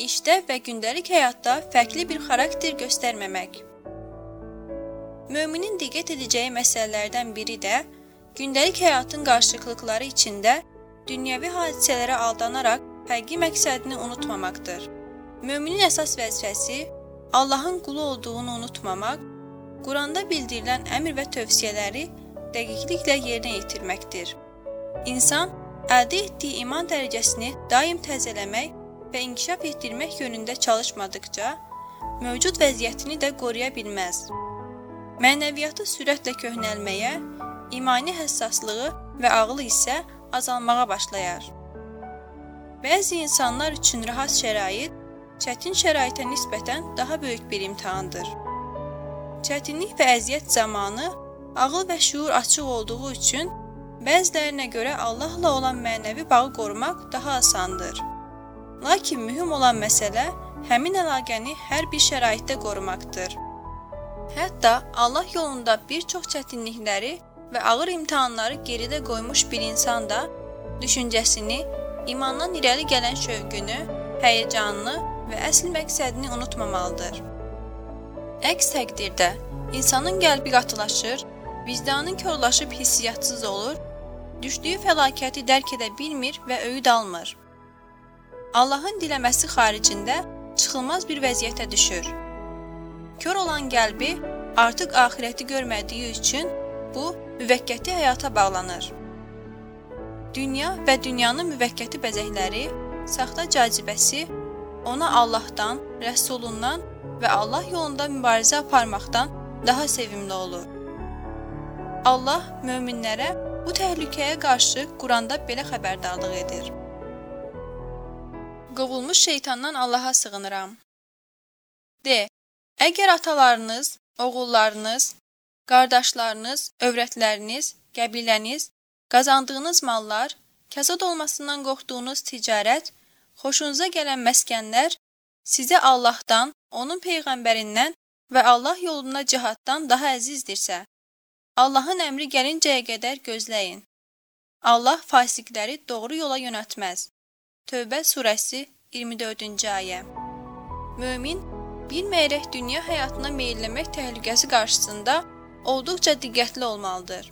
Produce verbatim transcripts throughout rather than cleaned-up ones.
işdə və gündəlik həyatda fərqli bir xarakter göstərməmək. Möminin diqqət edəcəyi məsələlərdən biri də gündəlik həyatın qarşılıqları içində dünyəvi hadisələrə aldanaraq həqiqi məqsədini unutmamaqdır. Möminin əsas vəzifəsi Allahın qulu olduğunu unutmamaq, Quranda bildirilən əmr və tövsiyələri dəqiqliklə yerinə yetirməkdir. İnsan əldə etdiyi iman dərəcəsini daim təzələmək və inkişaf etdirmək yönündə çalışmadıqca, mövcud vəziyyətini də qoruya bilməz. Mənəviyyatı sürətlə köhnəlməyə, imani həssaslığı və ağlı isə azalmağa başlayar. Bəzi insanlar üçün rahat şərait, çətin şəraitə nisbətən daha böyük bir imtahandır. Çətinlik və əziyyət zamanı ağıl və şuur açıq olduğu üçün bəzilərinə görə Allahla olan mənəvi bağı qorumaq daha asandır. Lakin mühüm olan məsələ həmin əlaqəni hər bir şəraitdə qorumaqdır. Hətta Allah yolunda bir çox çətinlikləri və ağır imtahanları geridə qoymuş bir insan da düşüncəsini, imandan irəli gələn şövqünü, həyəcanını və əsl məqsədini unutmamalıdır. Əks təqdirdə insanın qəlbi qatılaşır, vicdanın korlaşıb hissiyatsız olur, düşdüyü fəlakəti dərk edə bilmir və öyüd almır. Allahın diləməsi xaricində çıxılmaz bir vəziyyətə düşür. Kör olan qəlbi artıq axirəti görmədiyi üçün bu, müvəqqəti həyata bağlanır. Dünya və dünyanın müvəqqəti bəzəkləri, saxta cazibəsi ona Allahdan, Rəsulundan və Allah yolunda mübarizə aparmaqdan daha sevimli olur. Allah möminlərə bu təhlükəyə qarşı Quranda belə xəbərdarlıq edir. Qovulmuş şeytandan Allaha sığınıram. De, əgər atalarınız, oğullarınız, qardaşlarınız, övrətləriniz, qəbiləniz, qazandığınız mallar, kasad olmasından qorxduğunuz ticarət, xoşunuza gələn məskənlər sizə Allahdan, onun peyğəmbərindən və Allah yolunda cihaddan daha əzizdirsə, Allahın əmri gəlincəyə qədər gözləyin. Allah fasiqləri doğru yola yönəltməz. Tövbə surəsi iyirmi dördüncü ayə. Mömin, bilməyərək dünya həyatına meyilləmək təhlükəsi qarşısında olduqca diqqətli olmalıdır.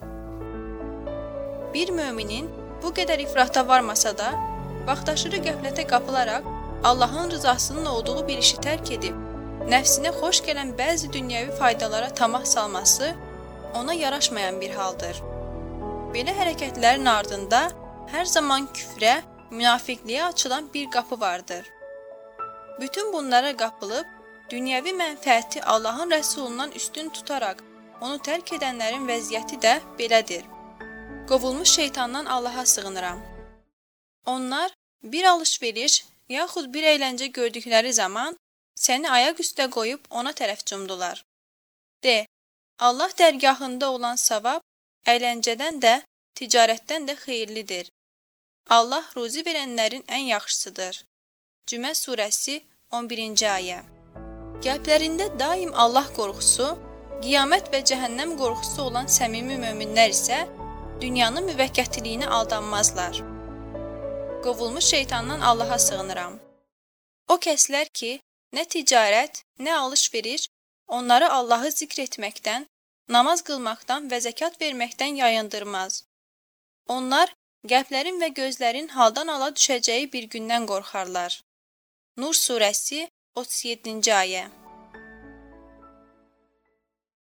Bir möminin bu qədər ifrata varmasa da, vaxtaşırı qəflətə qapılaraq Allahın rızasının olduğu bir işi tərk edib, nəfsinə xoş gələn bəzi dünyəvi faydalara tamah salması ona yaraşmayan bir haldır. Belə hərəkətlərin ardında hər zaman küfrə, münafiqliyə açılan bir qapı vardır. Bütün bunlara qapılıb, dünyəvi mənfəəti Allahın Rəsulundan üstün tutaraq onu tərk edənlərin vəziyyəti də belədir. Qovulmuş şeytandan Allaha sığınıram. Onlar bir alış-veriş yaxud bir əyləncə gördükləri zaman səni ayaq üstə qoyub ona tərəf cumdular. De, Allah dərgahında olan savab əyləncədən də, ticarətdən də xeyirlidir. Allah ruzi verənlərin ən yaxşısıdır. Cümə surəsi on birinci ayə. Qəlblərində daim Allah qorxusu, qiyamət və cəhənnəm qorxusu olan səmimi möminlər isə dünyanın müvəqqətiliyinə aldanmazlar. Qovulmuş şeytandan Allaha sığınıram. O kəslər ki, nə ticarət, nə alış-veriş onları Allahı zikr etməkdən, namaz qılmaqdan və zəkat verməkdən yayındırmaz. Onlar qəlblərin və gözlərin haldan ala düşəcəyi bir gündən qorxarlar. Nur surəsi otuz yeddinci ayə.